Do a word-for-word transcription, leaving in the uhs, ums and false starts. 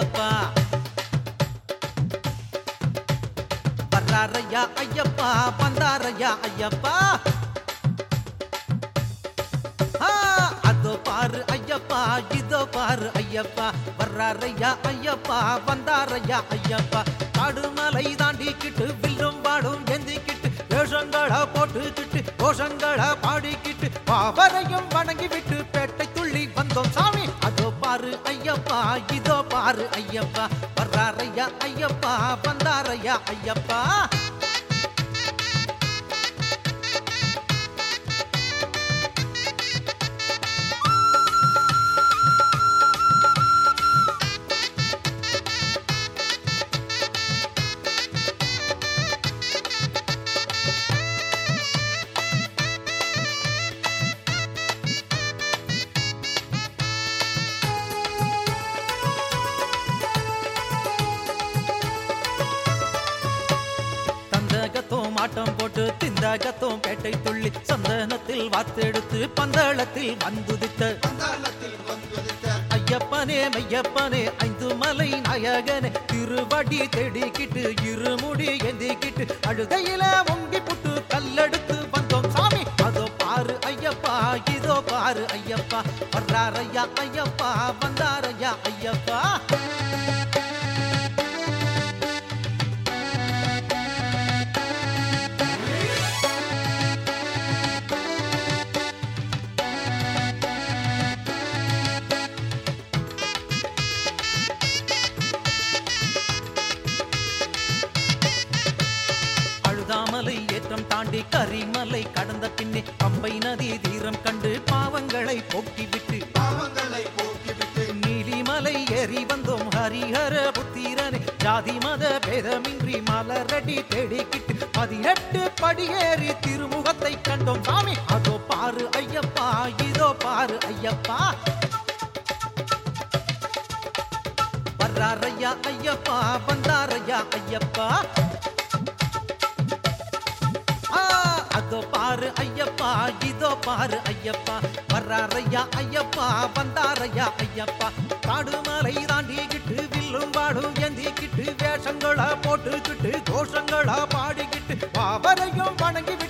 ஐயப்பா வர்றாரையா ஐயப்பா வந்தாரையா ஐயப்பா அதோ பாரு ஐயப்பா இதோ பாரு ஐயப்பா வர்றாரையா ஐயப்பா வந்தாரையா ஐயப்பா காடுமலை தாண்டிக்கிட்டு வில்லும் பாடும் எந்திக்கிட்டு வேஷங்களா போட்டுக்கிட்டு கோஷங்களா பாடிக்கிட்டு பாவரையும் வணங்கி விட்டு பேட்டை துள்ளி வந்தோம் சாமி அதோ பாரு ஐயப்பா இதோ பாரு ஐயப்பா வர்றாரையா ஐயப்பா வந்தாரையா ஐயப்பா ஆட்டம் போட்டு திந்தகத்தோம் பேட்டை துள்ளி சந்தனத்தில் வாத்தெடுத்து பந்தளத்தில் வந்துதித்த ஐயப்பனே மையப்பனே ஐந்து மலை நாயகனே திருவடி தேடிக்கிட்டு இருமுடி எந்திக்கிட்டு அழுகையில ஒங்கி புட்டு கல்லெடுத்து வந்தோம் சாமி அதோ பாரு ஐயப்பா இதோ பாரு ஐயப்பா வர்றாரையா ஐயப்பா வந்தாரையா ஐயப்பா ஏற்றம் தாண்டி கரிமலை கடந்த பின்னே பம்பை நதி தீரம் கண்டு பாவங்களை போக்கிவிட்டு நீலிமலை ஏறி வந்தோம் ஹரிஹர புத்திரனே ஜாதி மத பேதமின்றி மலரடி தேடிக்கிட்டு பதினெட்டு படியேறி திருமுகத்தை கண்டோம் சாமி அதோ பாரு ஐயப்பா இதோ பாரு ஐயப்பா வர்றாரையா ஐயப்பா வந்தாரையா ஐயப்பா அதோ பாரு ஐயப்பா இதோ பாரு ஐயப்பா வர்றாரையா ஐயப்பா வந்தாரையா ஐயப்பா காடுமலை தாண்டிக்கிட்டு வில்லும் பாடும் எந்திக்கிட்டு வேஷங்களா போட்டுக்கிட்டு கோஷங்களா பாடிக்கிட்டு பாவரையும் வணங்கி